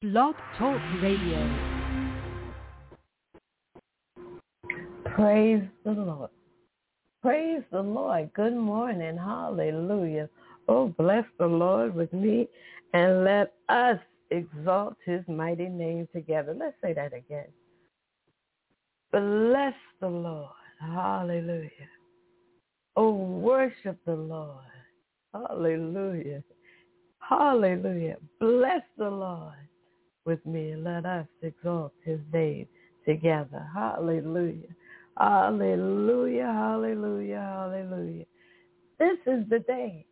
Blog Talk Radio. Praise the Lord. Praise the Lord. Good morning. Hallelujah. Oh, bless the Lord with me, and let us exalt his mighty name together. Let's say that again. Bless the Lord. Hallelujah. Oh, worship the Lord. Hallelujah. Hallelujah. Bless the Lord with me, and let us exalt his name together. Hallelujah. Hallelujah. Hallelujah. Hallelujah. This is the day.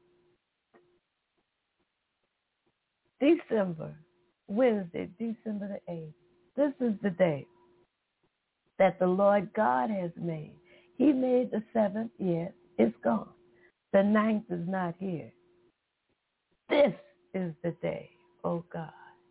Wednesday, December the 8th. This is the day that the Lord God has made. He made the 7th, yes, it's gone. The 9th is not here. This is the day, oh God.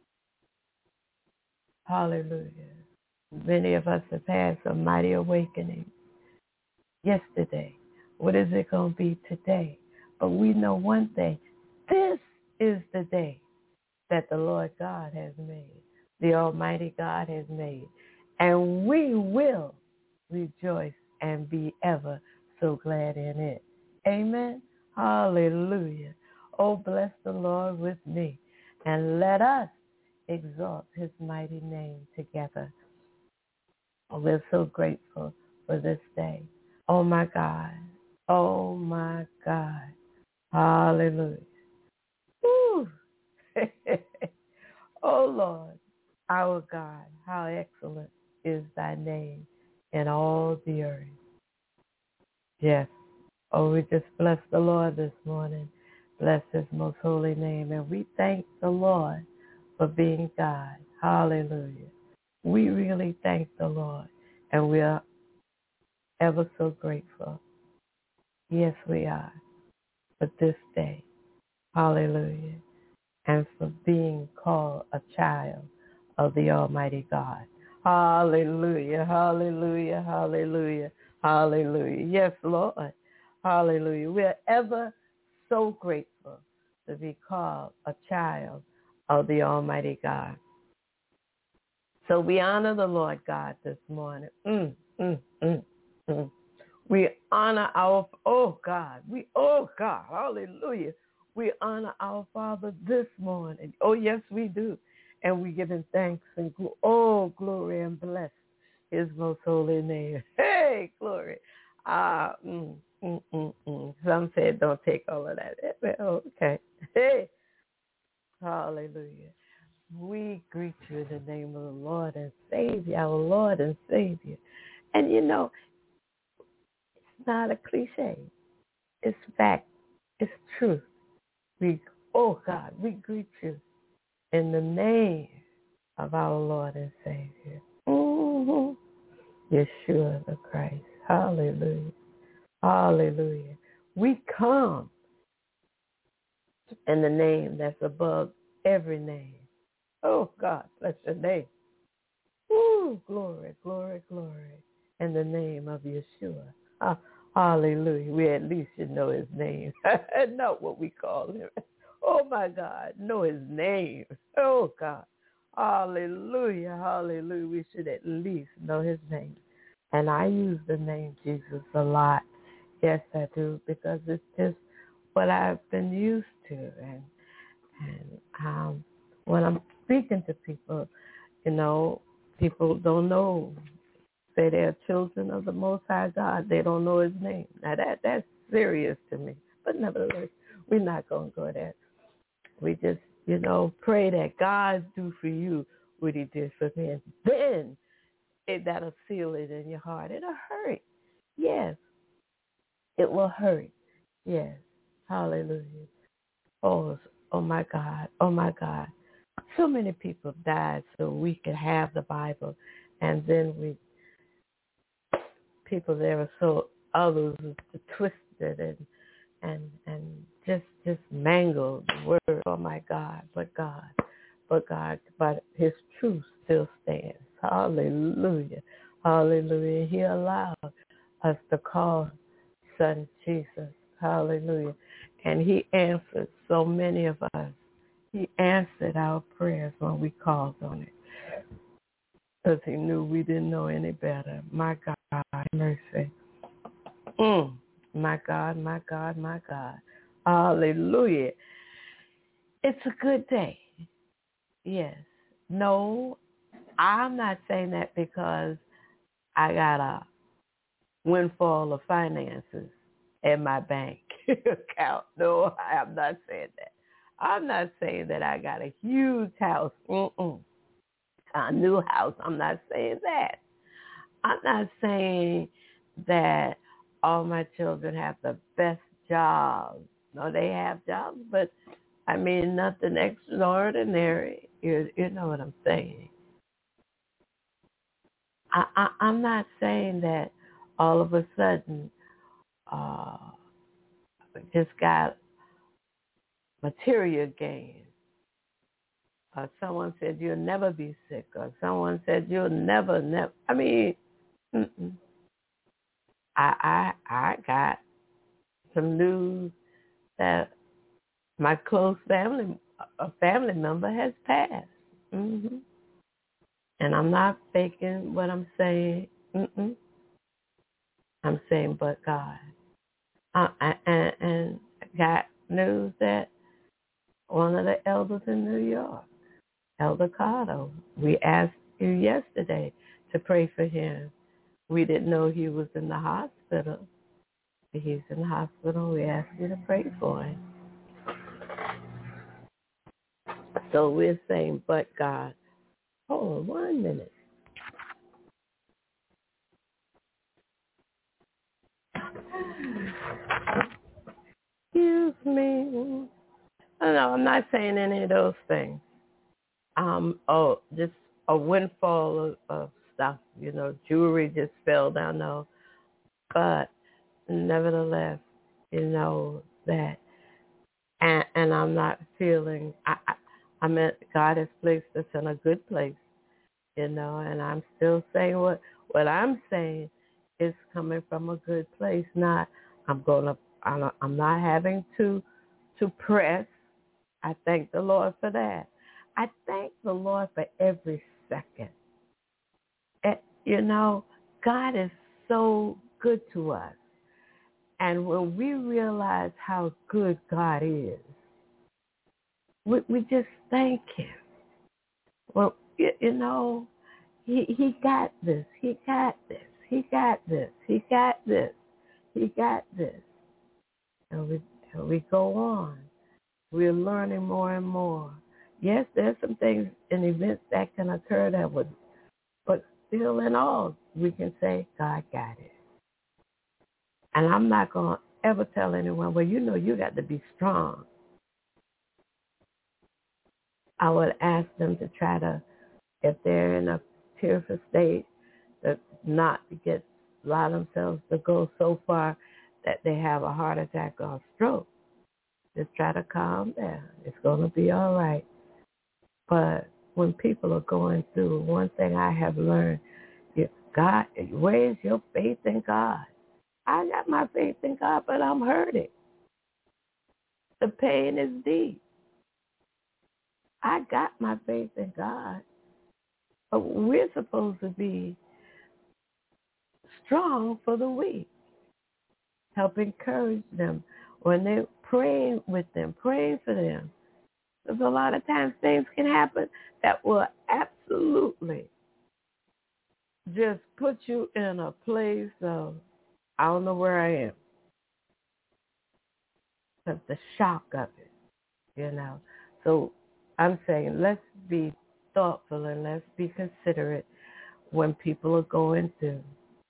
Hallelujah. Many of us have had some mighty awakening yesterday. What is it going to be today? But we know one thing. This is the day that the Lord God has made, the Almighty God has made. And we will rejoice and be ever so glad in it. Amen. Hallelujah. Oh, bless the Lord with me, and let us exalt his mighty name together. We're so grateful for this day. Oh, my God. Oh, my God. Hallelujah. Woo. Oh, Lord, our God, how excellent is thy name in all the earth. Yes. Oh, we just bless the Lord this morning. Bless his most holy name. And we thank the Lord for being God. Hallelujah. We really thank the Lord. And we are ever so grateful. Yes, we are. For this day. Hallelujah. And for being called a child of the Almighty God. Hallelujah, hallelujah, hallelujah, hallelujah. Yes, Lord. Hallelujah. We're ever so grateful to be called a child of the Almighty God. So we honor the Lord God this morning. We honor our, hallelujah. We honor our Father this morning. Oh, yes, we do. And we give him thanks and glory and bless his most holy name. Hey, glory. Some said don't take all of that. Okay. Hey, hallelujah. We greet you in the name of the Lord and Savior, our Lord and Savior. And you know, it's not a cliche. It's fact. It's truth. We greet you in the name of our Lord and Savior, Yeshua the Christ. Hallelujah. Hallelujah. We come in the name that's above every name. Oh, God, bless your name. Glory, glory, glory. In the name of Yeshua. Hallelujah. We at least should know his name. Not what we call him. Oh, my God. Know his name. Oh, God. Hallelujah. Hallelujah. We should at least know his name. And I use the name Jesus a lot. Yes, I do. Because it's just what I've been used to. And when I'm speaking to people, you know, people don't know. Say they're children of the Most High God. They don't know his name. Now, that's serious to me. But nevertheless, we're not going to go there. We just, pray that God do for you what he did for me. And then that'll seal it in your heart. It'll hurt. Yes. It will hurt. Yes. Hallelujah. Oh, my God. Oh, my God. So many people died so we could have the Bible. And then people there are so others twisted and just mangled the word. Oh my God, but his truth still stands. Hallelujah. Hallelujah. He allowed us to call son Jesus. Hallelujah. And he answered so many of us He answered our prayers when we called on it, because he knew we didn't know any better. My God, mercy. My God, my God, my God. Hallelujah. It's a good day. Yes. No, I'm not saying that because I got a windfall of finances in my bank account. No, I'm not saying that. I'm not saying that I got a huge house. A new house. I'm not saying that. I'm not saying that all my children have the best jobs. No, they have jobs, but I mean nothing extraordinary. You know what I'm saying. I'm not saying that all of a sudden just got material gain. Someone said you'll never be sick, or someone said you'll never. I mean, I got some news that my close a family member has passed. And I'm not faking what I'm saying. I'm saying, but God. And got news that one of the elders in New York, Elder Carter, we asked you yesterday to pray for him. We didn't know he was in the hospital. He's in the hospital. We asked you to pray for him. So we're saying, but God. Hold on 1 minute. Excuse me. No, I'm not saying any of those things. Just a windfall of stuff, jewelry just fell down, no. But nevertheless, that, and I'm not feeling, I meant God has placed us in a good place, and I'm still saying what I'm saying is coming from a good place, not, I'm not having to press. I thank the Lord for that. I thank the Lord for every second. God is so good to us. And when we realize how good God is, we just thank him. Well, he got this. He got this. He got this. He got this. He got this. And we go on. We're learning more and more. Yes, there's some things and events that can occur but still in all, we can say, God got it. And I'm not going to ever tell anyone, well, you got to be strong. I would ask them to try to, if they're in a tearful state, not to allow themselves to go so far that they have a heart attack or a stroke. Just try to calm down. It's going to be all right. But when people are going through, one thing I have learned is, God, where is your faith in God? I got my faith in God, but I'm hurting. The pain is deep. I got my faith in God, but we're supposed to be strong for the weak. Help encourage them when they're praying with them, praying for them. Because a lot of times things can happen that will absolutely just put you in a place of, I don't know where I am. Because the shock of it, So I'm saying let's be thoughtful and let's be considerate when people are going through.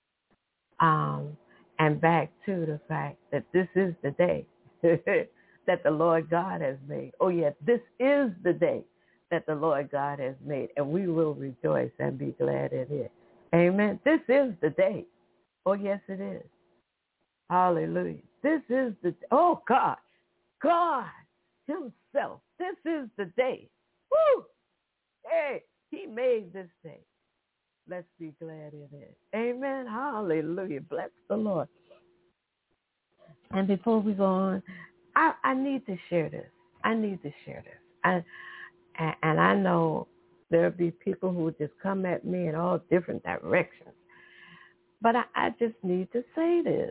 And back to the fact that this is the day that the Lord God has made. Oh, yeah, this is the day that the Lord God has made, and we will rejoice and be glad in it. Amen. This is the day. Oh, yes, it is. Hallelujah. This is God himself. This is the day. Woo! Hey, he made this day. Let's be glad in it. Amen. Hallelujah. Bless the Lord. And before we go on, I need to share this. And I know there'll be people who just come at me in all different directions. But I just need to say this.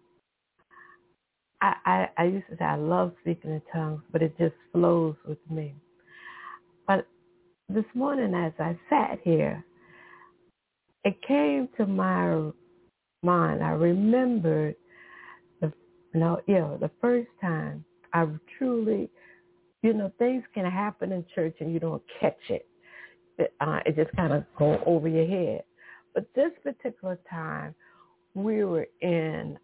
I used to say I love speaking in tongues, but it just flows with me. But this morning as I sat here, it came to my mind. I remembered the first time I truly, things can happen in church and you don't catch it. It just kind of go over your head. But this particular time, we were in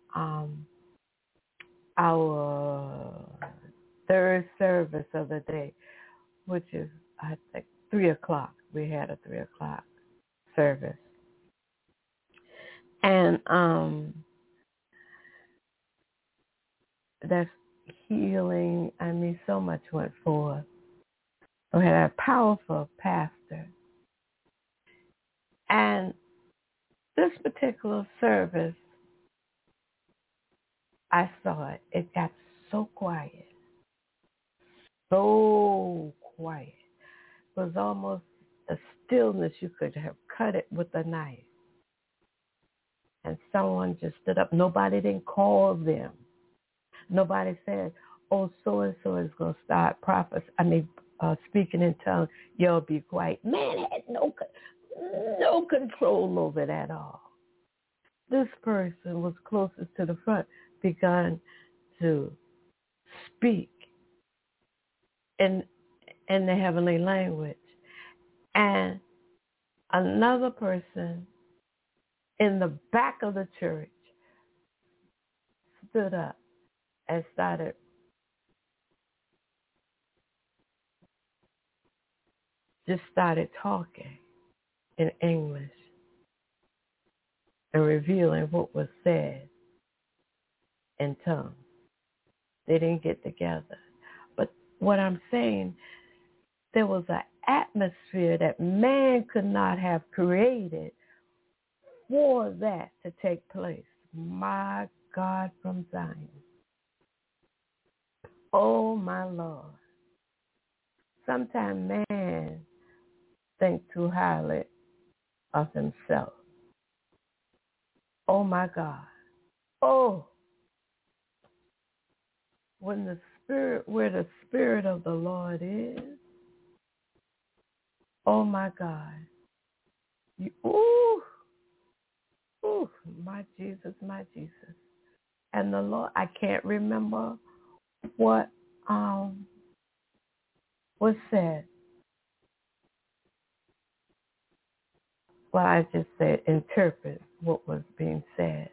our third service of the day, which is, I think, 3 o'clock. We had a 3 o'clock service. And that's healing. I mean, so much went forth. We had a powerful pastor. And this particular service, I saw it. It got so quiet. So quiet. It was almost a stillness. You could have cut it with a knife. And someone just stood up. Nobody didn't call them. Nobody said, oh, so-and-so is going to start speaking in tongues. Y'all be quiet. Man had no control over it at all. This person was closest to the front, began to speak in the heavenly language. And another person in the back of the church stood up and started talking in English and revealing what was said in tongues. They didn't get together. But what I'm saying, there was an atmosphere that man could not have created for that to take place. My God from Zion. Oh, my Lord. Sometimes man thinks too highly of himself. Oh, my God. Oh, where the Spirit of the Lord is, oh, my God. My Jesus, my Jesus. And the Lord, I can't remember what was said. Well, I just said interpret what was being said.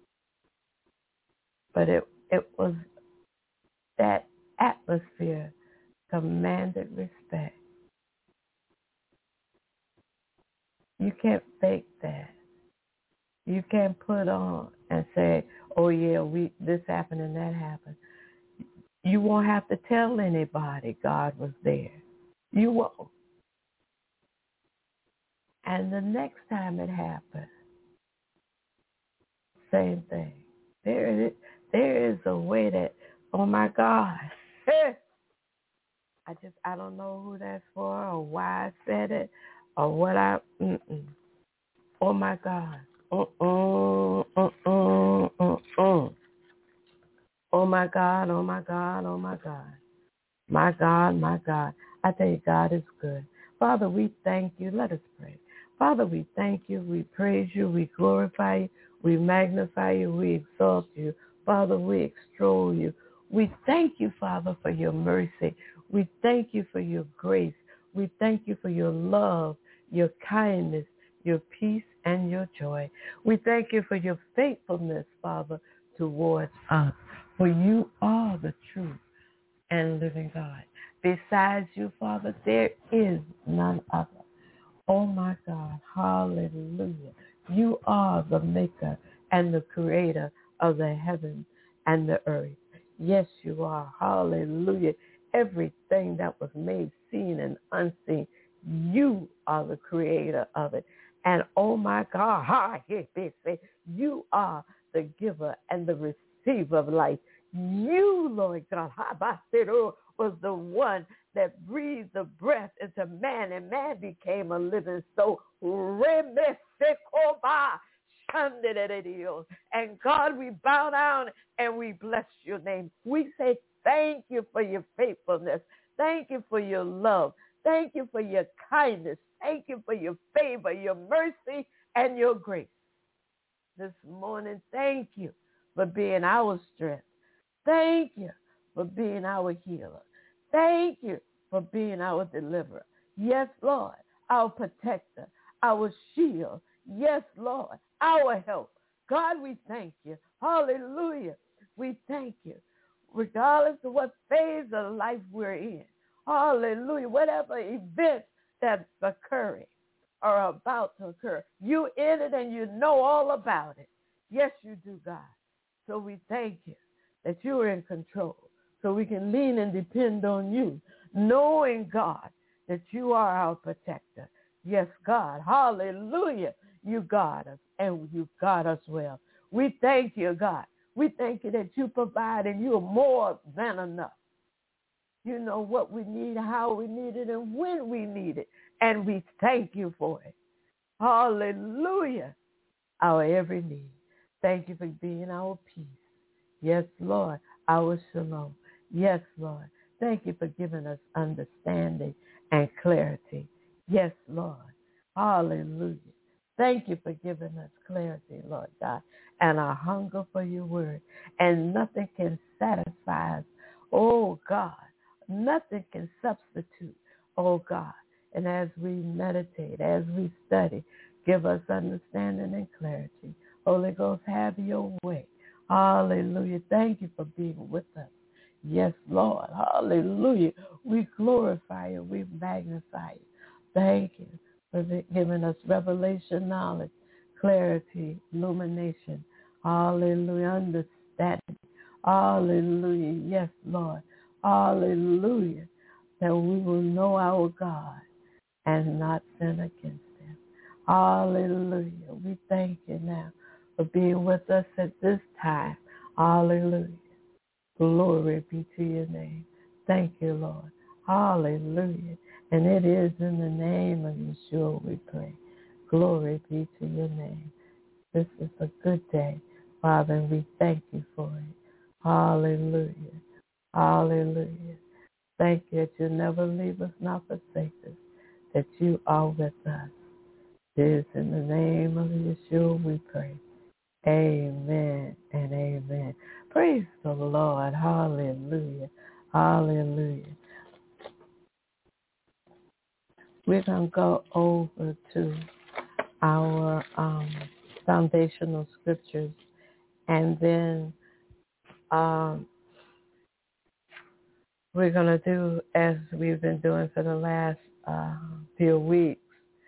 But it was that atmosphere commanded respect. You can't fake that. You can't put on and say, oh yeah, this happened and that happened. You won't have to tell anybody God was there. You won't. And the next time it happened, same thing. There is a way that, oh my God. I don't know who that's for or why I said it or what oh my God. Oh my God, oh my God, oh my God. My God, my God. I tell you, God is good. Father, we thank you. Let us pray. Father, we thank you. We praise you. We glorify you. We magnify you. We exalt you. Father, we extol you. We thank you, Father, for your mercy. We thank you for your grace. We thank you for your love, your kindness, your peace, and your joy. We thank you for your faithfulness, Father, towards us. For you are the truth and living God. Besides you, Father, there is none other. Oh my God, hallelujah. You are the maker and the creator of the heavens and the earth. Yes, you are. Hallelujah. Everything that was made seen and unseen, you are the creator of it. And oh my God, you are the giver and the receiver of life. You, Lord God, was the one that breathed the breath into man, and man became a living soul. And God, we bow down and we bless your name. We say thank you for your faithfulness. Thank you for your love. Thank you for your kindness. Thank you for your favor, your mercy, and your grace. This morning, thank you for being our strength. Thank you for being our healer. Thank you for being our deliverer. Yes, Lord, our protector, our shield. Yes, Lord, our help. God, we thank you. Hallelujah. We thank you. Regardless of what phase of life we're in. Hallelujah. Whatever events that's occurring or about to occur, you in it and you know all about it. Yes, you do, God. So we thank you that you are in control, so we can lean and depend on you, knowing, God, that you are our protector. Yes, God. Hallelujah. You guard us, and you guard us well. We thank you, God. We thank you that you provide, and you are more than enough. You know what we need, how we need it, and when we need it, and we thank you for it. Hallelujah. Our every need. Thank you for being our peace. Yes, Lord, our shalom. Yes, Lord. Thank you for giving us understanding and clarity. Yes, Lord. Hallelujah. Thank you for giving us clarity, Lord God, and a hunger for your word. And nothing can satisfy us. Oh, God, nothing can substitute, oh, God. And as we meditate, as we study, give us understanding and clarity. Holy Ghost, have your way. Hallelujah. Thank you for being with us. Yes, Lord. Hallelujah. We glorify you. We magnify you. Thank you for giving us revelation, knowledge, clarity, illumination. Hallelujah. Understanding. Hallelujah. Yes, Lord. Hallelujah. That we will know our God and not sin against him. Hallelujah. We thank you now for being with us at this time. Hallelujah. Glory be to your name. Thank you, Lord. Hallelujah. And it is in the name of Yeshua we pray. Glory be to your name. This is a good day, Father, and we thank you for it. Hallelujah. Hallelujah. Thank you that you never leave us nor forsake us, that you are with us. It is in the name of Yeshua we pray. Amen and amen. Praise the Lord. Hallelujah. Hallelujah. We're going to go over to our foundational scriptures, and then we're going to do, as we've been doing for the last few weeks,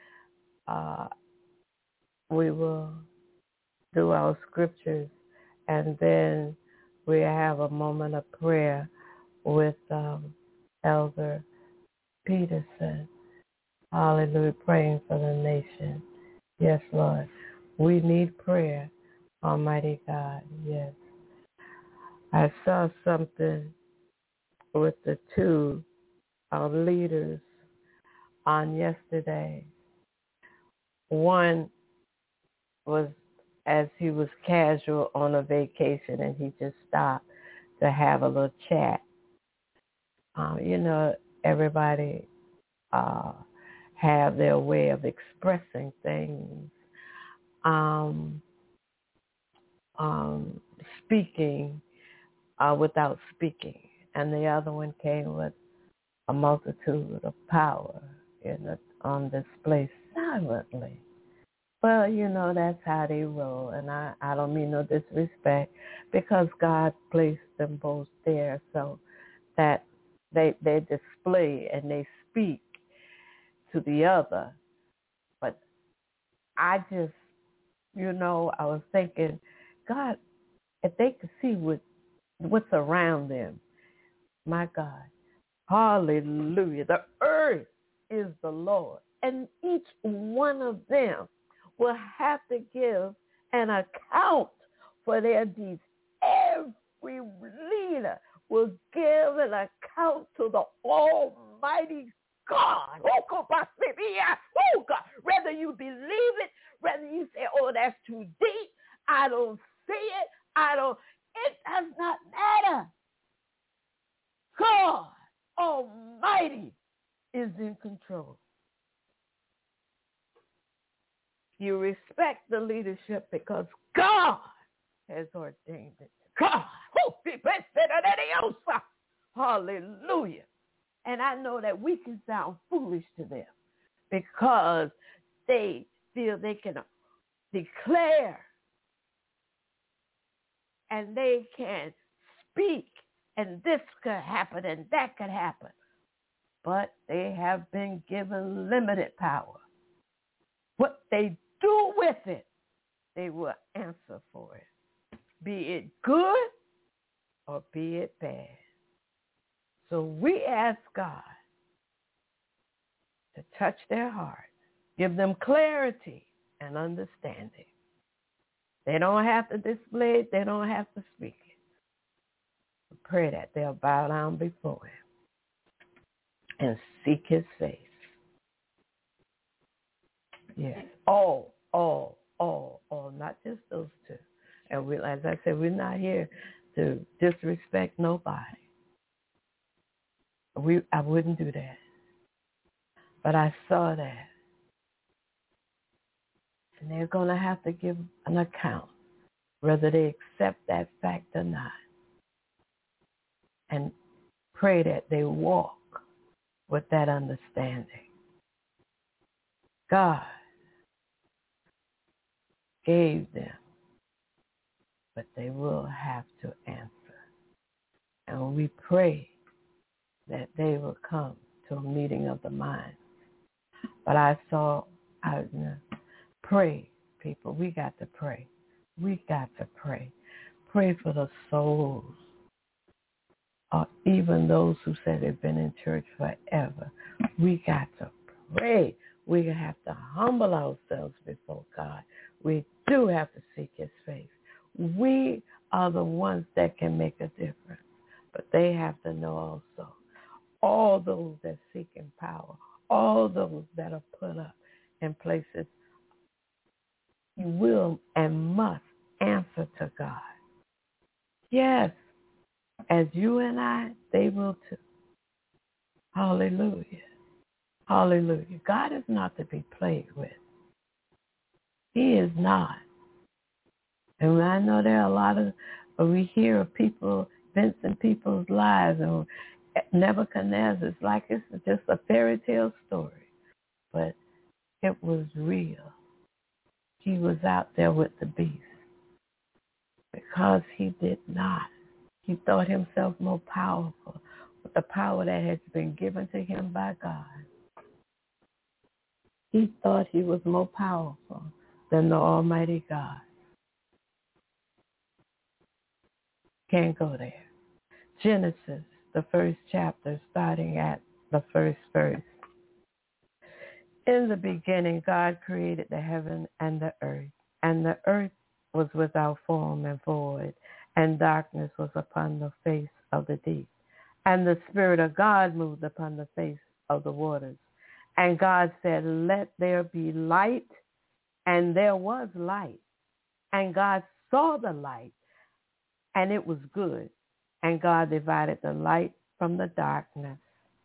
we will do our scriptures, and then we have a moment of prayer with Elder Peterson. Hallelujah, praying for the nation. Yes, Lord. We need prayer, Almighty God. Yes. I saw something with the two leaders on yesterday. One was as he was casual on a vacation, and he just stopped to have a little chat. Everybody have their way of expressing things, speaking without speaking. And the other one came with a multitude of power on display silently. Well, that's how they roll. And I don't mean no disrespect, because God placed them both there so that they display and they speak to the other. But I just, I was thinking, God, if they could see what's around them, my God, hallelujah. The earth is the Lord, and each one of them will have to give an account for their deeds. every leader will give an account to the Almighty God. Oh, God. Whether you believe it, whether you say, oh, that's too deep, I don't see it, it does not matter. God Almighty is in control. You respect the leadership because God has ordained it. God. Hallelujah. And I know that we can sound foolish to them because they feel they can declare and they can speak and this could happen and that could happen. But they have been given limited power. What they do with it, they will answer for it. Be it good or be it bad. So we ask God to touch their hearts, give them clarity and understanding. They don't have to display it. They don't have to speak it. Pray that they'll bow down before him and seek his face. Yes, all, not just those two. And we, as I said, we're not here to disrespect nobody. I wouldn't do that. But I saw that. And they're going to have to give an account, whether they accept that fact or not. And pray that they walk with that understanding. God gave them, but they will have to answer. And we pray that they will come to a meeting of the minds. But pray, people. We got to pray. We got to pray. Pray for the souls, or even those who say they've been in church forever. We got to pray. We have to humble ourselves before God. We do have to seek his face. We are the ones that can make a difference. But they have to know also, all those that seek in power, all those that are put up in places, you will and must answer to God. Yes, as you and I, they will too. Hallelujah. Hallelujah. God is not to be played with. He is not. And I know there are a lot of, we hear of people, events in people's lives, and Nebuchadnezzar, it's like it's just a fairy tale story. But it was real. He was out there with the beast because he did not. He thought himself more powerful with the power that has been given to him by God. He thought he was more powerful than the Almighty God. Can't go there. Genesis, the first chapter, starting at the first verse. In the beginning, God created the heaven and the earth was without form and void, and darkness was upon the face of the deep. And the Spirit of God moved upon the face of the waters. And God said, let there be light, and there was light. And God saw the light, and it was good. And God divided the light from the darkness.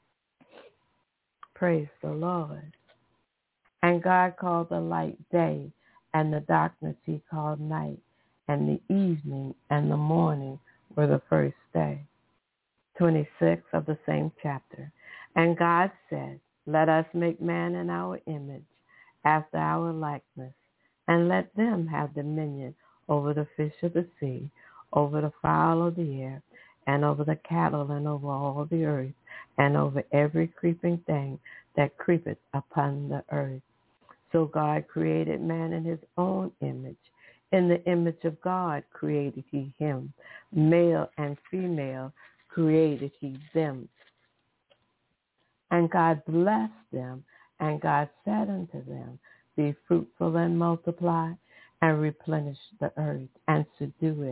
Praise the Lord. And God called the light day, and the darkness he called night. And the evening and the morning were the first day. 26 of the same chapter. And God said, let us make man in our image, after our likeness, and let them have dominion over the fish of the sea, over the fowl of the air, and over the cattle, and over all the earth, and over every creeping thing that creepeth upon the earth. So God created man in his own image. In the image of God created he him. Male and female created he them. And God blessed them, and God said unto them, be fruitful and multiply, and replenish the earth, and subdue it,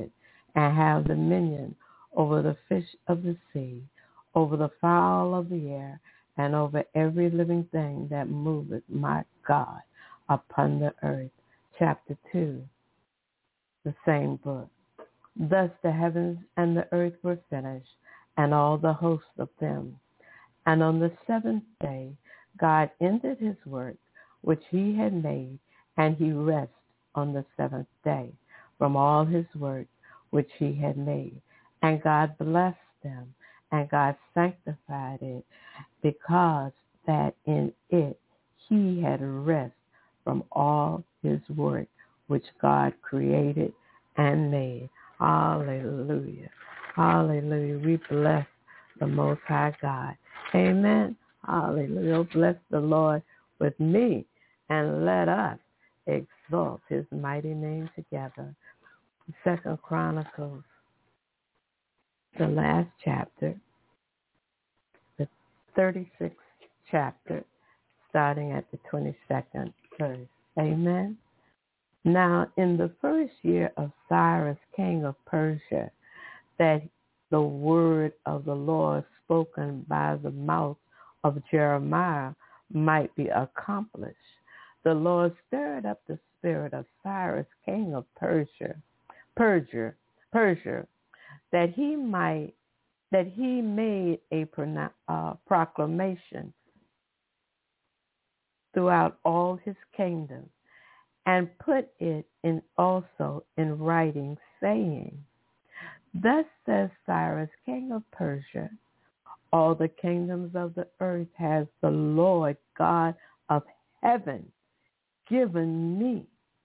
and have dominion over the fish of the sea, over the fowl of the air, and over every living thing that moveth, my God, upon the earth. Chapter 2, the same book. Thus the heavens and the earth were finished, and all the hosts of them. And on the seventh day God ended his work which he had made, and he rested on the seventh day from all his work which he had made. And God blessed them, and God sanctified it, because that in it he had rest from all his work which God created and made. Hallelujah. Hallelujah. We bless the Most High God. Amen. Hallelujah. Bless the Lord with me, and let us exalt his mighty name together. 2 Chronicles, the last chapter, the 36th chapter, starting at the 22nd verse. Amen. Now, in the first year of Cyrus, king of Persia, that the word of the Lord spoken by the mouth of Jeremiah might be accomplished, the Lord stirred up the spirit of Cyrus, king of Persia, that he made a proclamation throughout all his kingdom, and put it in also in writing, saying, Thus says Cyrus, king of Persia, all the kingdoms of the earth has the Lord God of heaven given me,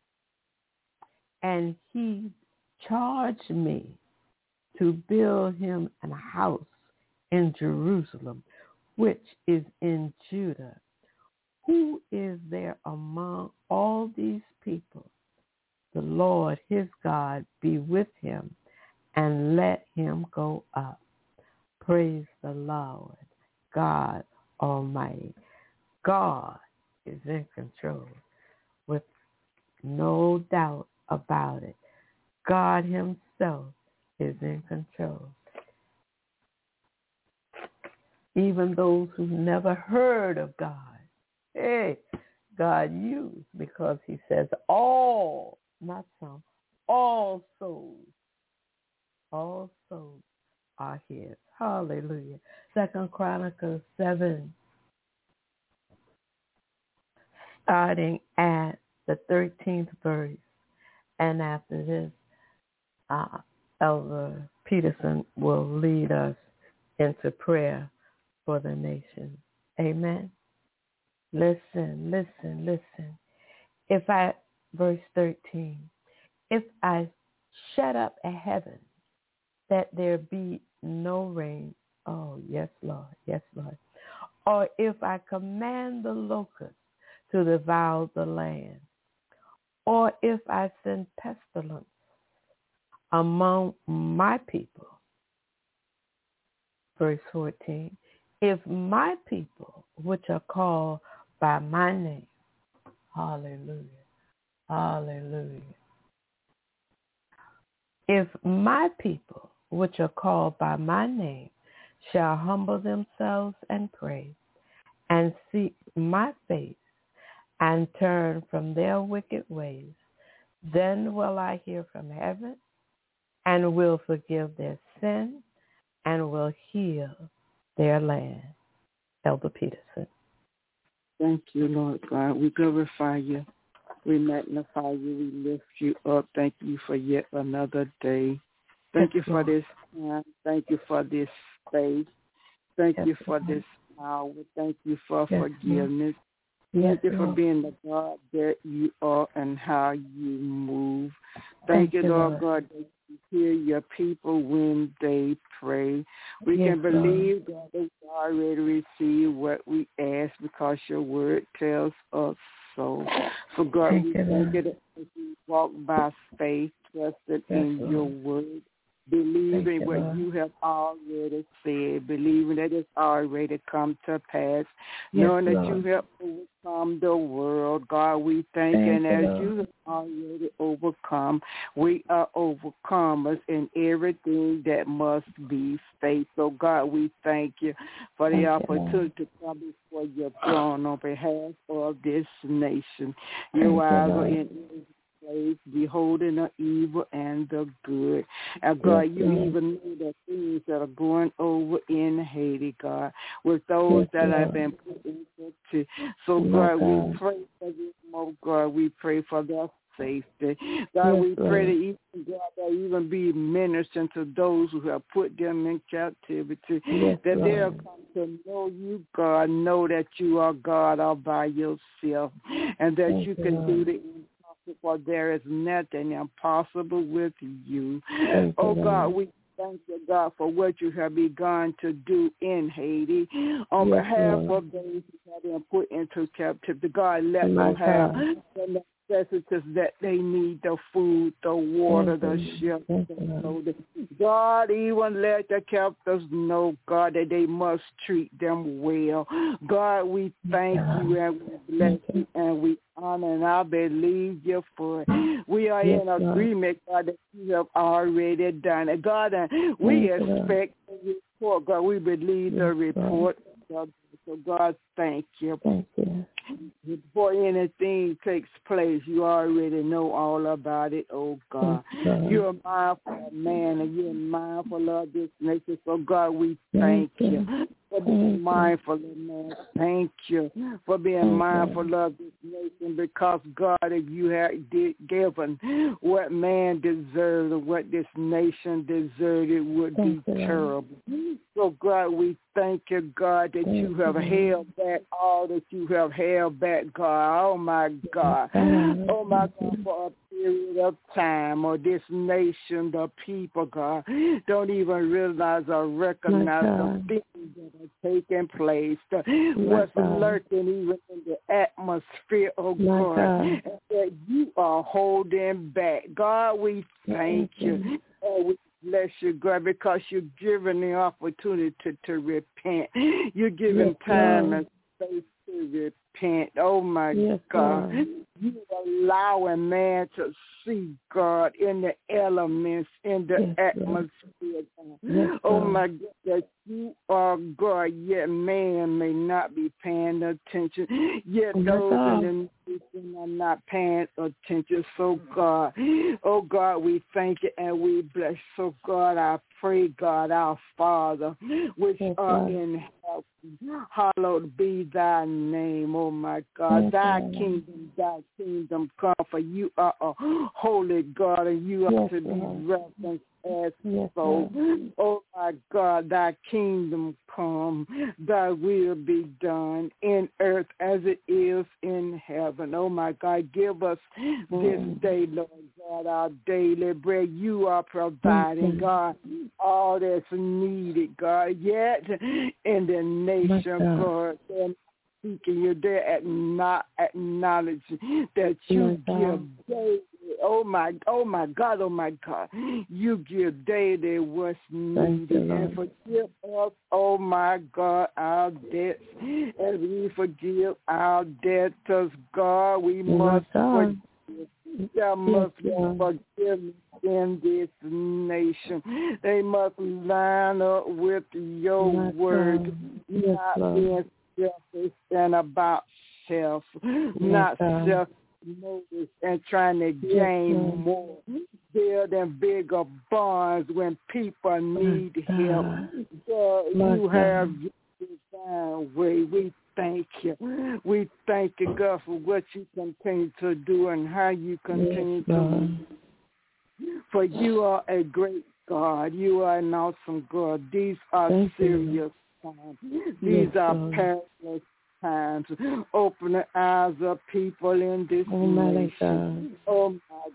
and he charged me to build him a house in Jerusalem, which is in Judah. Who is there among all these people? The Lord his God be with him, and let him go up. Praise the Lord, God Almighty. God is in control, with no doubt about it. God himself is in control. Even those who never heard of God, God used, because he says all, not some, all souls are his. Hallelujah. 2 Chronicles 7, starting at the 13th verse. And after this, Elder Peterson will lead us into prayer for the nation. Amen. Listen. Verse 13, if I shut up a heaven that there be no rain, oh, yes, Lord, or if I command the locusts to devour the land, or if I send pestilence among my people. Verse 14, if my people, which are called by my name, hallelujah, if my people, which are called by my name, shall humble themselves and pray, and seek my face, and turn from their wicked ways, then will I hear from heaven, and will forgive their sin, and will heal their land. Elder Peterson. Thank you, Lord God. We glorify you. We magnify you. We lift you up. Thank you for yet another day. Thank you for this time. Thank you for this space. Thank you for this power. Thank you for forgiveness. Thank you for being the God that you are and how you move. Thank you, Lord God, that you hear your people when they pray. We can believe, God, that we already receive what we ask, because your word tells us so. So, God, we thank you that we walk by faith, trusted in your word, believing what you have already said, believing that it's already come to pass, knowing that you have overcome overcome the world. God, we thank you. And as you have already overcome, we are overcomers in everything that must be faced. So, God, we thank you for the opportunity to come before your throne on behalf of this nation. Your eyes are in place, beholding the evil and the good. And God, you even know the things that are going over in Haiti, God, with those that have been put into. So, God, we pray for this, oh God, we pray for their safety. God, we pray that even, God, that even be ministering to those who have put them in captivity, that they'll come to know you, God, know that you are God all by yourself, and that you can do the impossible, for there is nothing impossible with you. Oh, God, we thank you, God, for what you have begun to do in Haiti on behalf of those who have been put into captivity. God, let them have the necessities that they need, the food, the water, the shelter, the clothing. God, even let the captives know, God, that they must treat them well. God, we thank you and we bless you and we honor, and I believe you for it. We are in agreement, God, that you have already done it. God, and we expect the report. God, we believe the report. God, so, God, thank you. Thank you. Before anything takes place, you already know all about it, oh God. You're mindful of man and you're mindful of this nation. So, God, we thank you for being mindful of man. Thank you for being mindful of this nation, because, God, if you had given what man deserved or what this nation deserved, it would be terrible. So, God, we thank you, God, that you have held back all that you have held back, God. Oh, my God. Oh, my God, for a period of time, or this nation, the people, God, don't even realize or recognize the things that are taking place, what's lurking even in the atmosphere, oh, God, and that you are holding back. God, we thank you. And we bless you, God, because you're giving the opportunity to repent. You're giving time and space to repent. Oh, my God. You allowing man to see, God, in the elements, in the atmosphere. Oh, my God, that you are God, yet man may not be paying attention. Yet those in the nation are not paying attention. So, God, oh, God, we thank you and we bless. So, God, I pray, God, our Father, which are in heaven, hallowed be thy name, oh, my God. Thy kingdom come, for you are a holy God, and you are to be reverenced as so. Oh, my God, thy kingdom come, thy will be done in earth as it is in heaven. Oh, my God, give us this day, Lord God, our daily bread. You are providing, God, all that's needed, God, yet in the nation, God, seeking you there, not acknowledging that you give daily. Oh my God, you give daily what's needed, and forgive us, oh my God, our debts, as we forgive our debtors, God. We must forgive. There must be forgiveness in this nation. They must line up with your word, not being selfish and about self, not self-motives and trying to gain more, building bigger bonds when people need help. You have your divine way. We thank you. We thank you, God, for what you continue to do and how you continue to do. For you are a great God. You are an awesome God. These are serious times. These are perilous times. Open the eyes of people in this nation. Oh,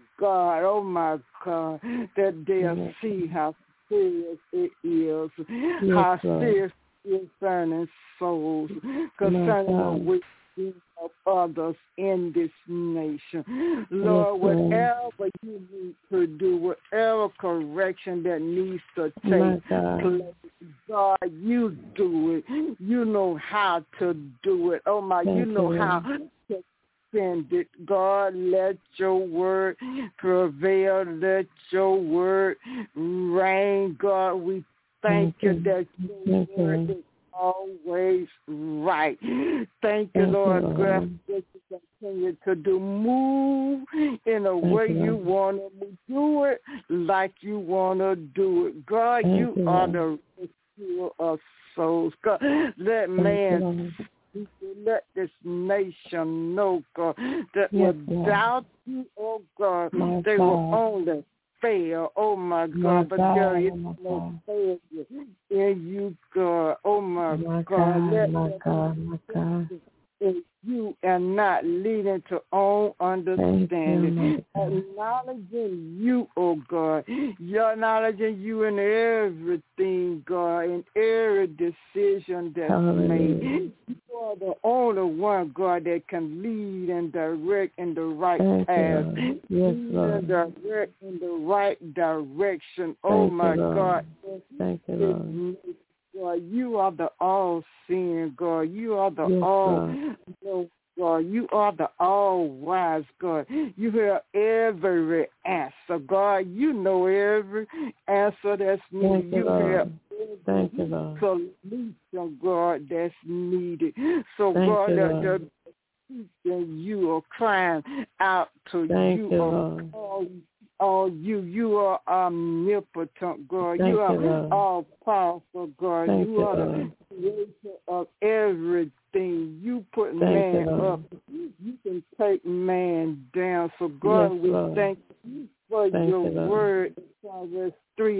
my God, that they'll see how serious it is, how serious concerning souls, concerning the weak well-being of others in this nation. Lord, whatever you need to do, whatever correction that needs to take place, God, you do it. You know how to do it. Oh, my, you know how to send it. God, let your word prevail. Let your word reign. God, we thank you that your word is always right. Thank you, Lord God, that you continue to do. Move in a way you want to do it, like you want to do it. God, you are the rescuer of souls. God, let man let this nation know, God, that without you, oh God, they will only fail. Oh, my God, but there is no failure in you, God. Oh, my God. Let in you and not leading to own understanding. Acknowledging you, oh God. You're acknowledging you in everything, God, in every decision that's made. You are the only one, God, that can lead and direct in the right path. Yes, Lord. Direct in the right direction. Oh, my God. Thank you, Lord. God, you are the all-seeing God. You are the all-knowing God. You are the all-wise God. You hear every answer, God. You know every answer that's needed. You hear every solution, God, that's needed. So, God, the you are crying out to you. You are omnipotent, God. You are all powerful, God. You are the creator of everything. You put man up. You can take man down. So, God, we thank you for your word. Proverbs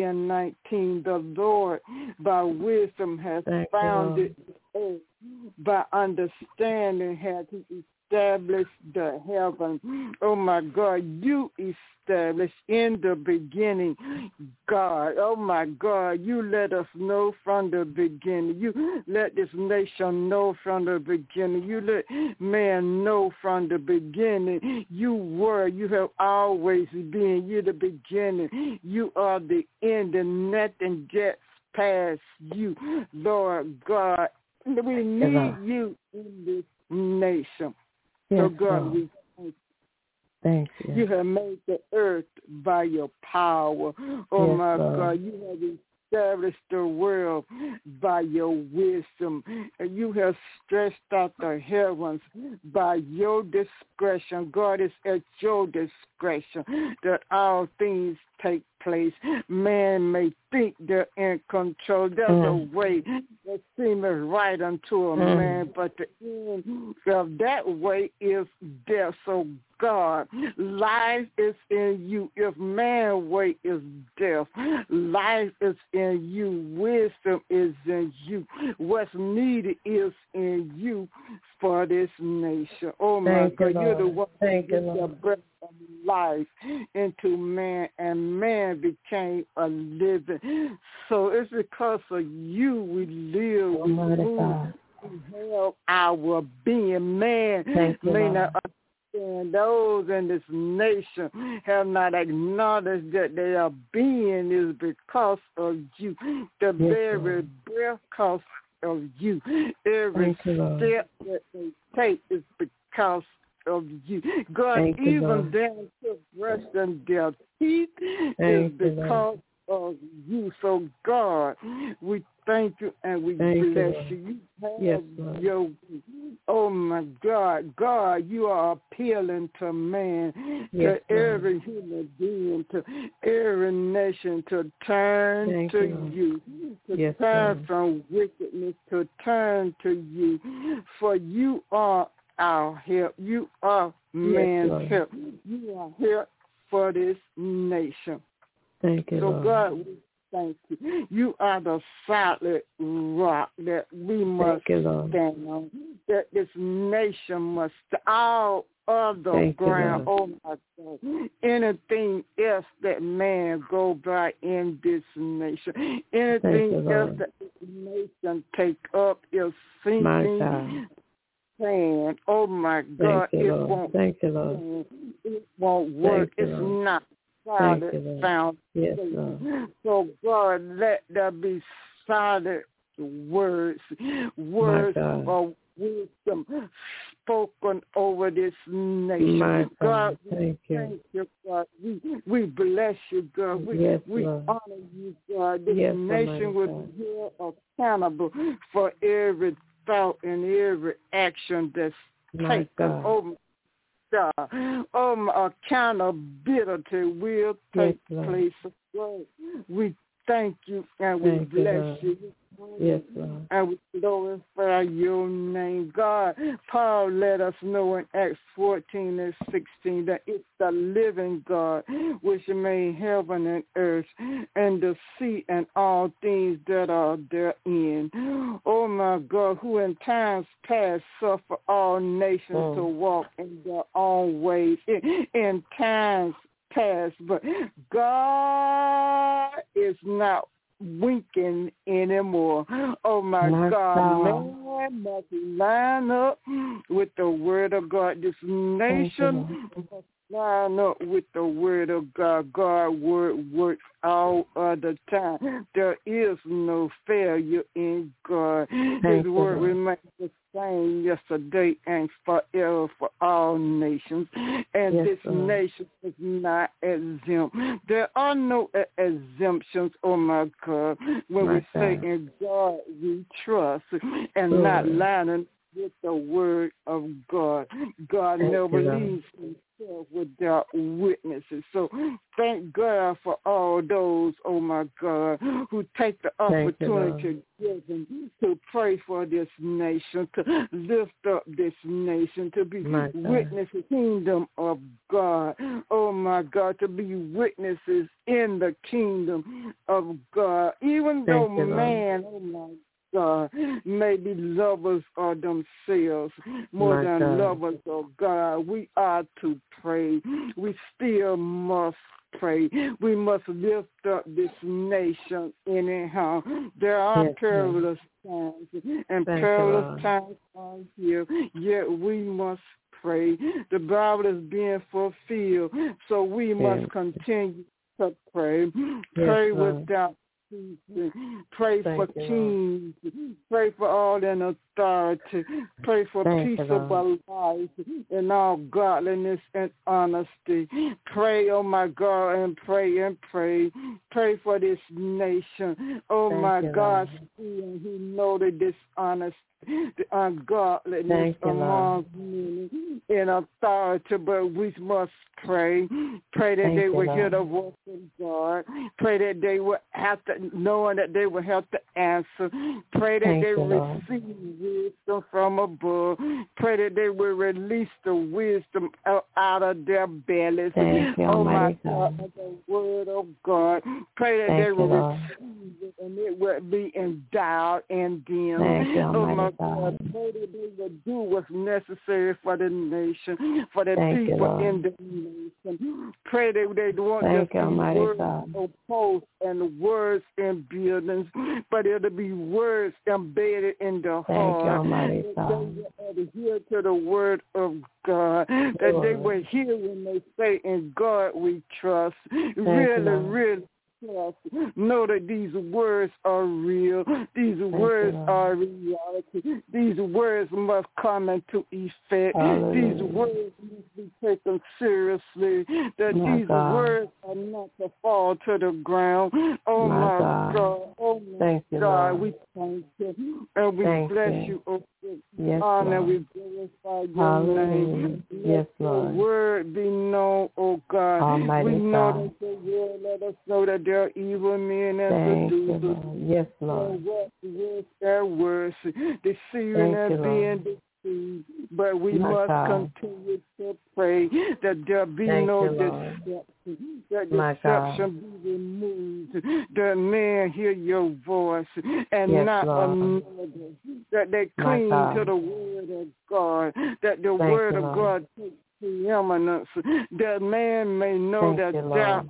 3:19. The Lord by wisdom has founded the earth. By understanding has he established the heaven. Oh, my God, you established in the beginning, God. Oh, my God, you let us know from the beginning. You let this nation know from the beginning. You let man know from the beginning. You have always been. You're the beginning. You are the end, and nothing gets past you, Lord God. We need you in this nation. So, God, we thank you. You have made the earth by your power. Oh, my God, you have established the world by your wisdom. You have stretched out the heavens by your discretion. God, is at your discretion that all things take place. Man may think they're in control. There's a way that seemeth right unto a man, but the end of that way is death. So, God, life is in you. If man's way is death, life is in you. Wisdom is in you. What's needed is in you for this nation. Oh, my God, you're the one who gives the breath of life into man, and man became a living. So it's because of you we live, we move, we have our being. Man may not understand. Those in this nation have not acknowledged that their being is because of you. The very breath comes of you. Every step that they take is because of you. God, even down to brush and their teeth is because of you. So, God, we thank you and we bless you. You have your, oh, my God. God, you are appealing to man, to every human being, to every nation to turn to you, to turn from wickedness, to turn to you. For you are our help. You are man's help. You are help for this nation. Thank you, so, Lord. God, we thank you. You are the solid rock that we must stand on, that this nation must, all of the ground, oh, my God. Anything else that man go by in this nation, anything else that this nation take up is sinking stand. Oh, my God, it won't stand. It won't work. It's not solid foundation. So, God, let there be solid words of wisdom spoken over this nation. My God, thank you, God. We bless you, God. We honor you, God. This nation will be held accountable for every thought and every action that's taken. Accountability will take place. We thank you and we bless you. Yes, Lord. And we glorify your name. God, Paul let us know in Acts 14 and 16 that it's the living God which made heaven and earth and the sea and all things that are therein. Oh, my God, who in times past suffered all nations to walk in their own ways. In times past, but God is not winking anymore. Oh, my God. Man must line up with the word of God. This nation must line up with the word of God. God's word works all of the time. There is no failure in God. His word remains the same yesterday and forever for all nations. And this nation is not exempt. There are no exemptions, oh my God, when we say in God we trust and not lining with the word of God. God never leaves himself without witnesses. So thank God for all those, oh my God, who take the opportunity to pray for this nation, to lift up this nation, to be witnesses kingdom of God. Oh my God, to be witnesses in the kingdom of God. Even though man, oh my God, may be lovers of themselves more than lovers of God. We are to pray. We still must pray. We must lift up this nation anyhow. There are perilous times, and perilous times are here, yet we must pray. The Bible is being fulfilled, so we must continue to pray. Pray without pray for kings, pray for all in authority, pray for peaceable life and all godliness and honesty. Pray, oh my God, and pray and pray. Pray for this nation. Oh my God, seeing who know the dishonesty, the ungodliness among many in authority, but we must pray. Pray that they will hear the voice of God. Pray that they will have to, knowing that they will have to answer. Pray that they will receive wisdom from above. Pray that they will release the wisdom out of their bellies. Oh my God, the word of God. Pray that they will receive it and it will be endowed in them. Oh my God, pray that they will do what's necessary for the nation, for the people in the nation. Pray that they don't just be words of posts and words in buildings, but it'll be words embedded in the heart. That they will adhere to the word of God, that they will hear when they say, in God we trust. Really know that these words are real. These words are reality. These words must come into effect. These words must be taken seriously. That these words are not to fall to the ground. Oh my God. Oh my God. We thank you. And we bless you. And we glorify your name. Yes, Lord. The word be known, oh God. Almighty we know that the word let us know that there are evil men and seducers. Yes, Lord. Their words, deceiving and being deceived. But we must continue to pray that there be no deception, that deception be removed, that men hear your voice and not another, that they cling to the word of God, that the word of God takes preeminence, that man may know that thou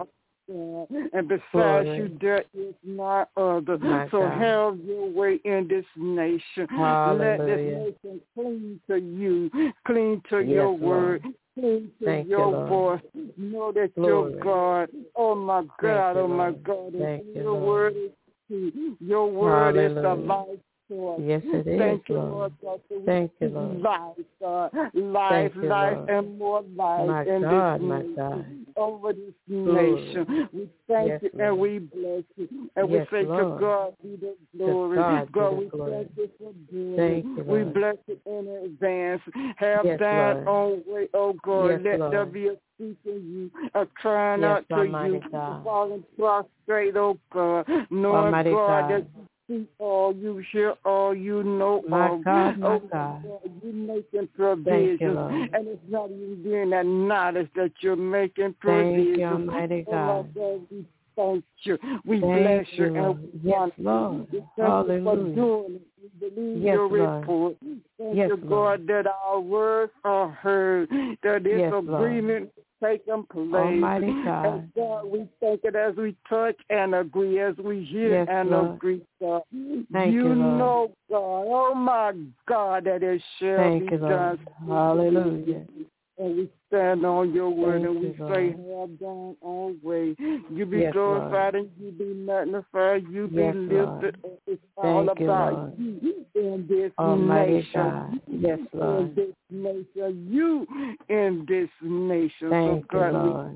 God, and besides Glory. you there is no other. My So God. have your way in this nation. Let this Hallelujah. nation cling to you, cling to Yes, your Lord. word, cling to Thank you, your Lord. voice. Know that Glory. you're God. Oh my God, you, oh my Lord. God. Thank And you, your Lord. word is true. Your word is the Hallelujah. life source. Yes, it is, Thank you, Lord. Lord God. So we Thank you, speak Lord. life, God. Life, Thank you, life, Lord. and more life My in God, this my nation, God. over this Glory. nation. We thank Yes, you Lord. and we bless you. And Yes, we say Lord. to God be the To glory. God be God, the we glory. thank you for doing Thank it. you, We Lord. bless you in advance. Have Yes, thine Lord. own way, oh God. Yes, Let there Lord. be a seeking you, a crying Yes, out to Almighty you, God. falling prostrate, oh God, knowing Almighty God God. that you see all, you hear all, you know My all. God, my Oh God. God, you making Thank you, provisions, Lord. and it's not even being that knowledge that you're making Thank you, provisions. Almighty Oh my God. God, we thank you. We Thank bless you, you, and Lord. we Yes, want Lord. you. We thank you for Hallelujah. doing it. We believe Yes, your Lord. report. Thank Yes, you, Lord. God, that our words are heard, that this Yes, Lord. agreement taking place. Almighty God. And God, we thank it as we touch and agree, as we hear Yes, and Lord. agree, God. Thank you, Lord. know, God, oh my God, that it shall Thank be you, done. Lord. Hallelujah. And we stand on your word, Thank and we you, say, Lord. have thine own way. You be Yes, glorified Lord. and you be magnified. You Yes, be Lord. lifted up. It's all Thank you, about Lord. you in this Almighty nation. God. Yes, In Lord. this nation. You in this nation. Thank so you, God, Lord.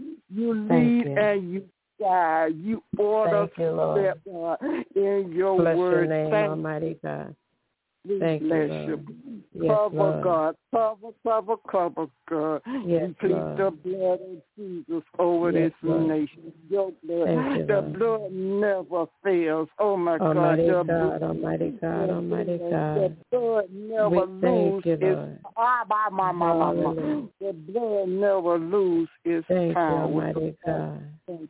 you Thank lead you. and you guide. You order Thank you, Lord. step, God, in your Bless your word. name, Thank Almighty God. we Thank you, bless Lord. you. Yes, Cover, Lord. God. Cover, God. Yes, We plead Lord. the blood of Jesus over Yes, this Lord. nation. Your blood. Thank you, The Lord. blood never fails. Oh, my Almighty God. God, Almighty God, Almighty God. The blood never We thank lose you, its Lord. mama. Hallelujah. The blood never lose its Thank you, power. Almighty God.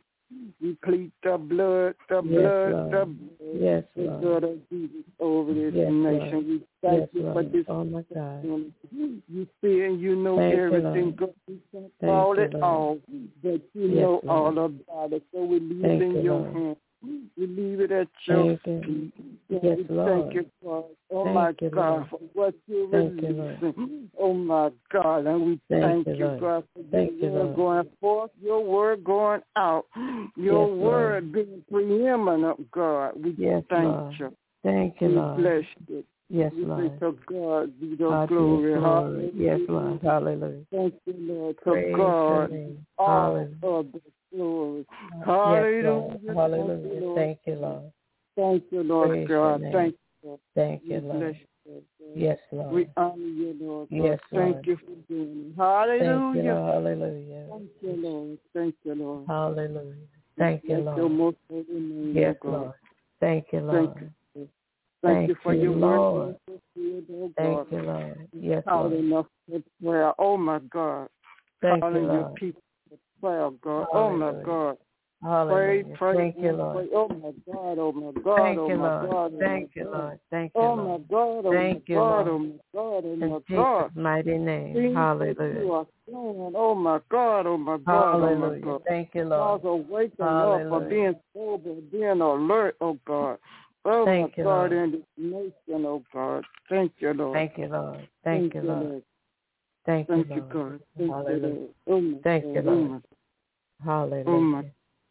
We plead the blood, Yes, Lord. Yes, the Lord. blood of Jesus over this Yes, nation. Lord. We thank Yes, you for Lord. this. Oh, my God. You see and you know Thank you, everything. Lord. God, you can't Thank call you, it Lord. all, but you Yes, know Lord. all about it. So we leave Thank it in you, your Lord. hands. We leave it at your Thank you. feet. Yes, we Lord. thank you for oh Thank my you, God, Lord. for what you're Thank you, Lord. releasing. Oh my God, and we Thank thank you, you, Lord. God, for Thank you, your word Lord. going forth, your word going out, your Yes, word Lord. being preeminent, God. We Yes, thank Lord. you. Thank you, We Lord. bless you. Yes, We say Lord. to God be the God be glory. the glory. Yes, Hallelujah. Lord. Hallelujah. Thank you, Lord. To Praise your God name. all Hallelujah. of the glory. Yes, Hallelujah. Lord. Hallelujah. Thank you, Lord. Thank you, Lord. Thank you, Lord Praise your God. name. Thank you, Lord. Thank We you, bless Lord. you, Lord. Yes, Lord. We honor you, Lord. God. Yes, Thank Lord. you for doing it. Thank you, Hallelujah. Lord. Hallelujah. Thank you, Lord. Thank you, Lord. Hallelujah. Thank you, Bless your Lord. most holy name, Yes, oh God. Lord. Thank you, Thank Lord. you. Thank you for you, your Lord. word. Oh Thank God. you, Lord. Yes, Calling Lord. enough for prayer. Oh my God. Thank you, Calling your Lord. people for prayer, God. Oh my Hallelujah. God. Pray, Hallelujah. pray, Thank you, Lord. pray. Oh my God, oh my God, Thank oh you, my Lord. God, oh Thank my you, God. Lord. Thank you, Oh my Lord. God, oh my Thank you, God, Lord. oh my God, oh In my Jesus' God. mighty name. Things that you Hallelujah. are doing. Oh my God, oh my God, oh my Hallelujah. God. Thank you, Cause Lord. of waking up, for Hallelujah. being sober, being alert, oh God. Oh Thank my you, God, Lord. in this nation, oh God. Thank you, Lord. Thank you, Lord. Thank you, Lord. Lord. Thank you, Thank you, Lord. God. Thank you, Hallelujah. Lord. Oh my Thank God, you, oh Lord. my, Hallelujah. oh my,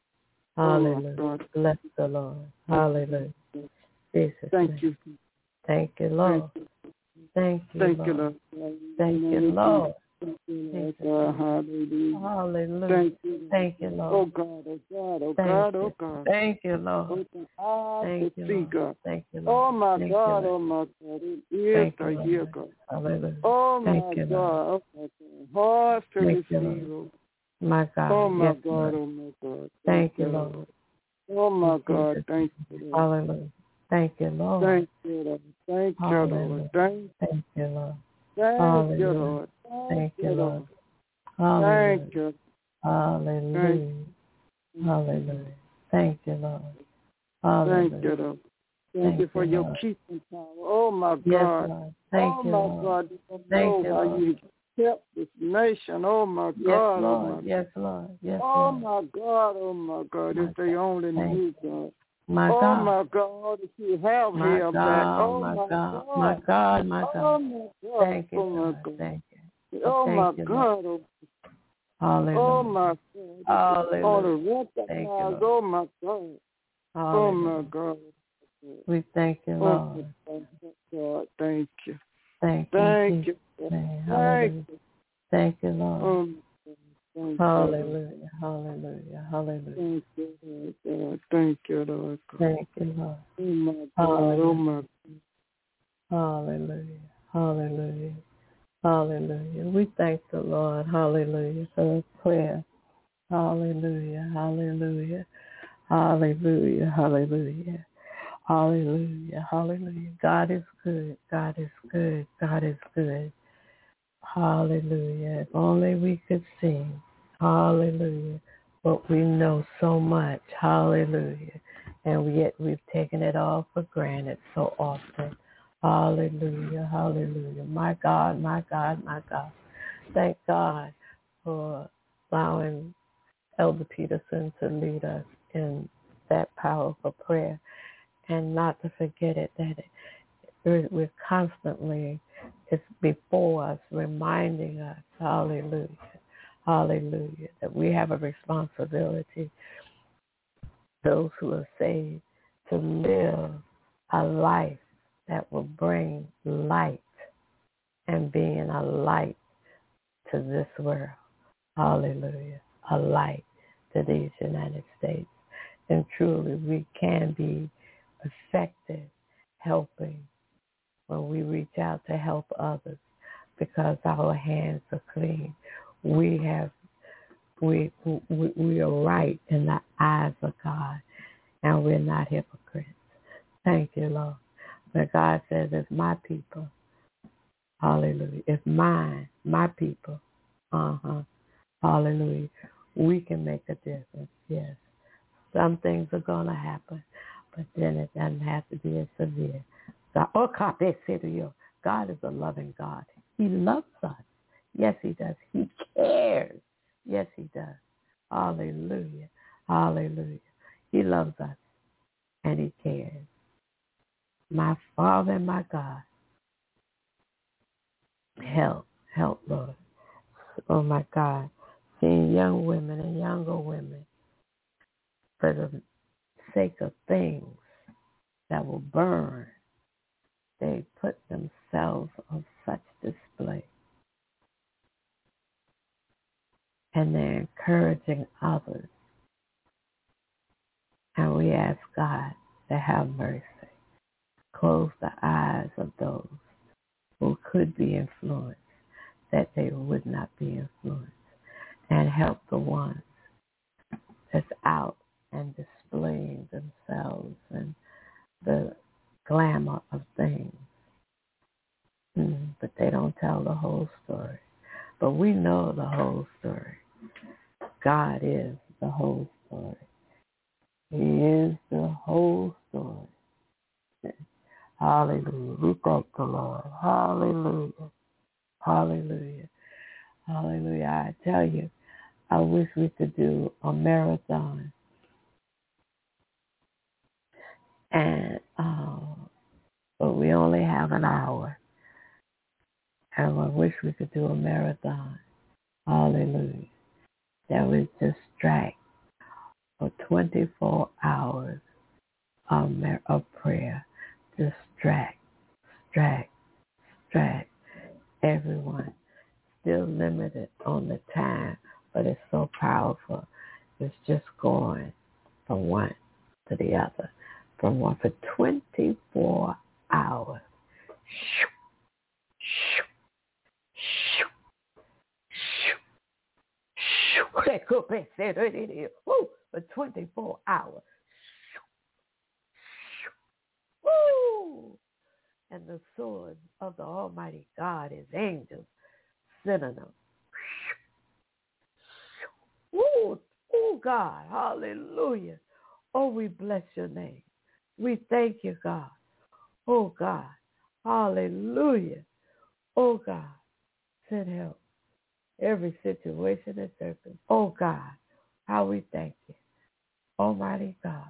oh my Hallelujah. God. Bless the Lord. Hallelujah. Jesus' Thank name. you. Thank you, Lord. Thank you, Thank you, Lord. Lord. Thank you, Lord. Thank you, Thank Lord. you. Hallelujah. Hallelujah. Thank you. Thank you, Oh Lord. God, oh God, oh Thank God, you. oh God. Thank you, Lord. Open eyes Thank to you, see, Lord. God. Thank you, Oh Lord. my Thank God, you, oh Lord. my God. It is Thank to you, hear, Lord. God. Hallelujah. Oh Thank my you, God, Lord. oh my God. Hearts to Thank you, receive, Lord. oh, My God. oh my Yes, God, Lord. oh my God. Thank you, Lord. Oh my In God, Jesus' thank name. you, Lord. Hallelujah. Thank you, Lord. Thank you, Lord. Thank you, Lord. Hallelujah. Thank you, Lord. Thank you, Hallelujah. Lord. Thank you, Lord. Thank Hallelujah. you. Hallelujah. Hallelujah. Thank you, Lord. Thank Hallelujah. you, Lord. Thank you for your Lord. keeping power. Oh my Yes, God. Lord. Thank Oh you, my Lord. God. You Thank know you, how Lord. you help this nation. Oh, my Yes, God. Lord. Oh, my Yes, Lord. Yes, Oh, Lord. my God. Oh, my God. My If they only Thank knew, God. My Oh, God. my God. If you have My him back. God. Oh, My my God. My God. God. My Oh, God. my God. Thank you, Oh, my God. God. Thank you. Oh, my Thank you, Lord. God. Oh, Hallelujah. my God. If you Hallelujah. only recognize. Thank you, Lord. Oh, my God. Oh, my Hallelujah. God. We thank you, Oh, Lord. thank you, God. Thank you. Thank you, Thank Jesus. you. Name. Thank Hallelujah. you. Thank you, Lord. Oh, thank you. Hallelujah. Hallelujah. Hallelujah. Thank you, Lord God. Thank you, Lord God. Thank you, Lord. Oh, my God. Hallelujah. Oh, my Hallelujah. Hallelujah. Hallelujah. We thank the Lord. Hallelujah for the prayer. Hallelujah. Hallelujah. Hallelujah. Hallelujah. Hallelujah. Hallelujah. God is good. God is good. God is good. Hallelujah. If only we could sing. Hallelujah. But we know so much. Hallelujah. And yet we've taken it all for granted so often. Hallelujah. Hallelujah. My God, my God, my God. Thank God for allowing Elder Peterson to lead us in that powerful prayer. And not to forget it, that we're constantly, it's before us, reminding us, hallelujah, hallelujah, that we have a responsibility, those who are saved, to live a life that will bring light and being a light to this world. Hallelujah. A light to these United States. And truly we can be effective helping when we reach out to help others because our hands are clean. We are right in the eyes of God, and we're not hypocrites. Thank you, Lord. But God says, if my people, hallelujah, if my people, hallelujah, we can make a difference, yes. Some things are going to happen, but then it doesn't have to be as severe. God is a loving God. He loves us. Yes, he does. He cares. Yes, he does. Hallelujah. Hallelujah. He loves us, and he cares. My Father and my God, help, Lord. Oh, my God. Seeing young women and younger women for the sake of things that will burn, they put themselves on such display. And they're encouraging others. And we ask God to have mercy. Close the eyes of those who could be influenced, that they would not be influenced. And help the ones that's out and displaying themselves and the glamour of things. But they don't tell the whole story. But we know the whole story. God is the whole story. He is the whole story. Hallelujah. We thank the Lord. Hallelujah. Hallelujah. Hallelujah. I tell you, I wish we could do a marathon. And but we only have an hour. And I wish we could do a marathon. Hallelujah. That would distract for 24 hours of prayer. Distract everyone. Still limited on the time, but it's so powerful. It's just going from one to the other, from one for 24 hours. For 24 hours. Woo! And the sword of the Almighty God is angels sending them. Woo! Oh, God. Hallelujah. Oh, we bless your name. We thank you, God. Oh, God. Hallelujah. Oh, God. Send help. every situation and circumstance. Oh, God, how we thank you. Almighty God.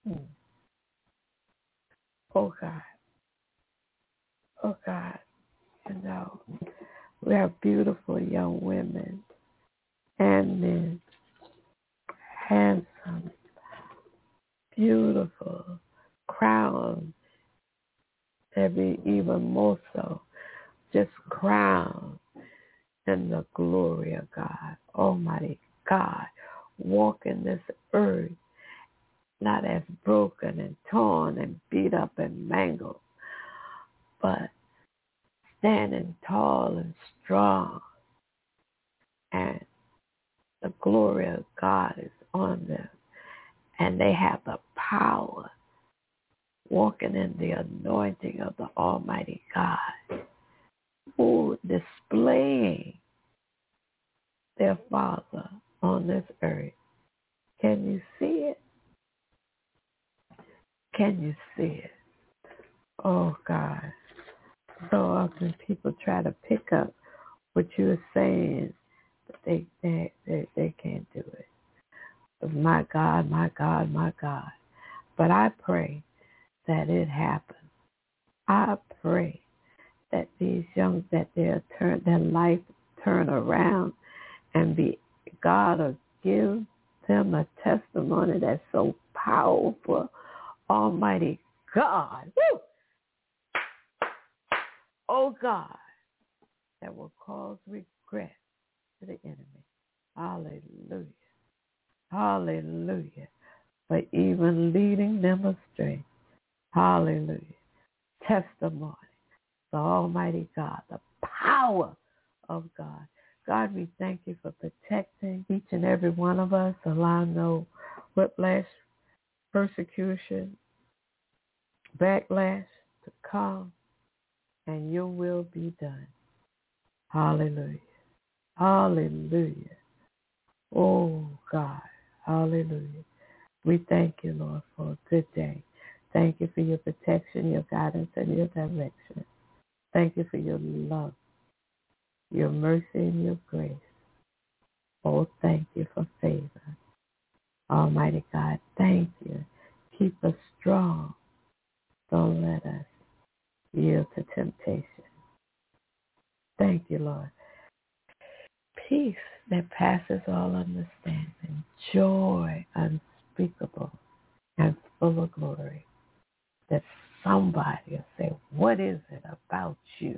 Oh, God. Oh, God. You know, we have beautiful young women and men, handsome, beautiful, crowned, maybe even more so, just crowned in the glory of God. Almighty God, walking this earth not as broken and torn and beat up and mangled, but standing tall and strong. And the glory of God is on them. And they have the power, walking in the anointing of the Almighty God, who displaying their Father on this earth. Can you see it? Can you see it? Oh, God. So often people try to pick up what you're saying, but they can't do it. But my God, my God, my God. But I pray that it happens. I pray that these young, that their life turn around and be, God will give them a testimony that's so powerful. Almighty God. Woo! Oh, God, that will cause regret to the enemy. Hallelujah. Hallelujah. For even leading them astray. Hallelujah. Testimony. The Almighty God, the power of God. God, we thank you for protecting each and every one of us, allowing no whiplash, persecution, backlash to come, and your will be done. Hallelujah. Hallelujah. Oh, God. Hallelujah. We thank you, Lord, for a good day. Thank you for your protection, your guidance, and your direction. Thank you for your love, your mercy, and your grace. Oh, thank you for favor. Almighty God, thank you. Keep us strong. Don't let us yield to temptation. Thank you, Lord. Peace that passes all understanding. Joy unspeakable and full of glory. That somebody will say, what is it about you?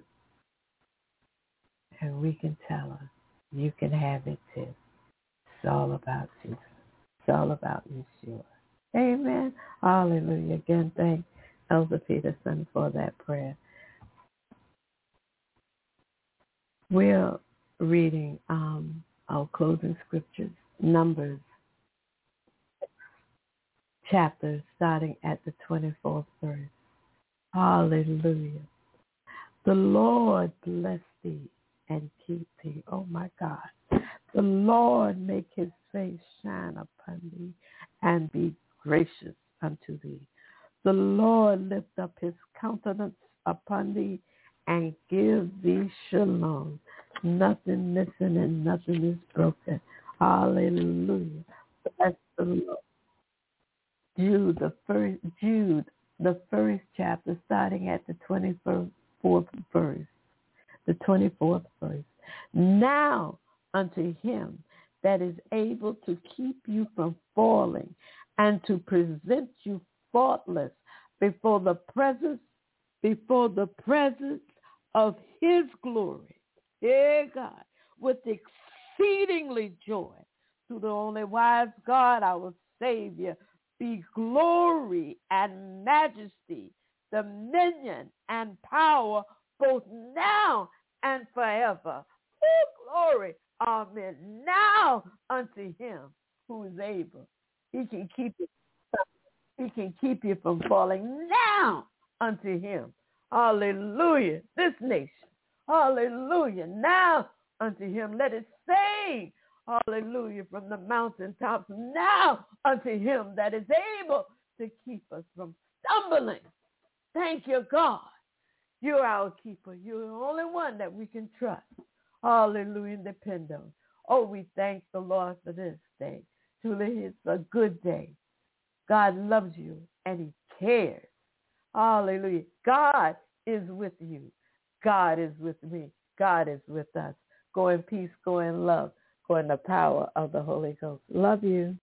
And we can tell them, you can have it too. It's all about Jesus. It's all about Yeshua. Amen. Hallelujah. Again, thank Elder Peterson for that prayer. We're reading our closing scriptures, Numbers chapter, starting at the 24th verse. Hallelujah. The Lord bless thee and keep thee. Oh, my God. The Lord make his face shine upon thee and be gracious unto thee. The Lord lift up his countenance upon thee and give thee shalom. Nothing missing and nothing is broken. Hallelujah. Bless the Lord. Jude, the first chapter, starting at the 24th verse. The 24th verse. Now unto him that is able to keep you from falling and to present you faultless before the presence of his glory. Yeah, God, with exceedingly joy. To the only wise God, our Savior, be glory and majesty, dominion and power, both now and forever. Oh, glory. Amen. Now unto him who is able. He can keep you from falling. Now unto him. Hallelujah. This nation. Hallelujah. Now unto him. Let it sing. Hallelujah. From the mountaintops. Now unto him that is able to keep us from stumbling. Thank you, God. You're our keeper. You're the only one that we can trust. Hallelujah. Depend on. Oh, we thank the Lord for this day. Truly, it's a good day. God loves you and he cares. Hallelujah. God is with you. God is with me. God is with us. Go in peace, go in love, go in the power of the Holy Ghost. Love you.